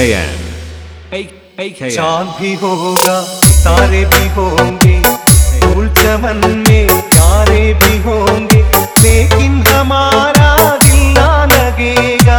AKN AKN चांद भी होगा तारे भी होंगे फूल चमन में प्यारे भी होंगे लेकिन हमारा दिल ना लगेगा।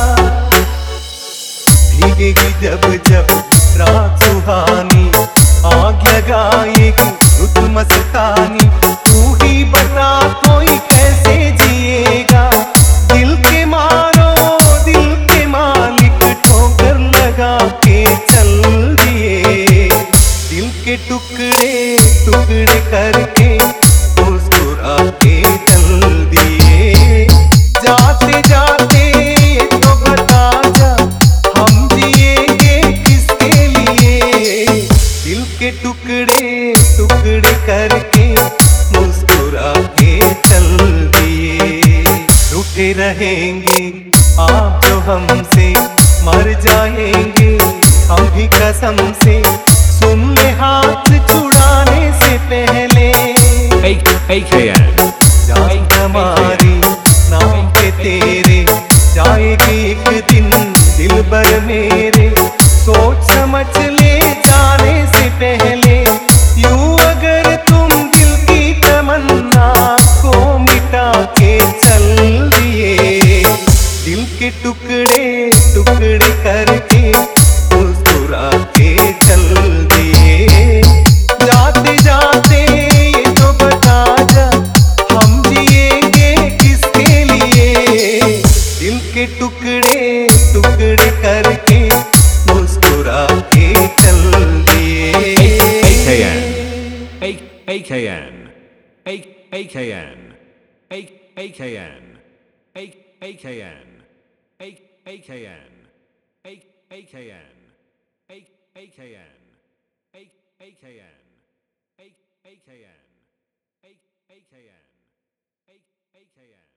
भीगेगी जब जब रात सुहानी आग लगाएगी रुत मस्तानी तू ही बता कोई कैसे जिएगा। दिल के मारो दिल के मालिक ठोकर लगा के चल दिए दिल के टुकड़े टुकड़े करके मुस्कुरा के चल दिए। जाते जाते ये तो बता जा हम जिएंगे किसके लिए। दिल के टुकड़े टुकड़े करके मुस्कुरा के चल दिए। रूठे रहेंगे आप जो हमसे मर जाएंगे हम भी कसम से सुन ले हाथ छुड़ाने से पहले। AKN जान हमारी नाम पे तेरे जाएगी एक दिन दिल भर मेरे सोच समझ ले जाने से पहले। यूं अगर तुम दिल की तमन्ना को मिटा के चल दिए दिल के टुकड़े टुकड़े करके मुस्कुरा के चल दिए। जाते जाते ये तो बता जा हम जिएंगे किसके लिए। दिल के टुकड़े टुकड़े करके मुस्कुरा के चल दिए। AKN AKN AKN AKN AKN AKN AKN AKN AKN AKN AKN AKN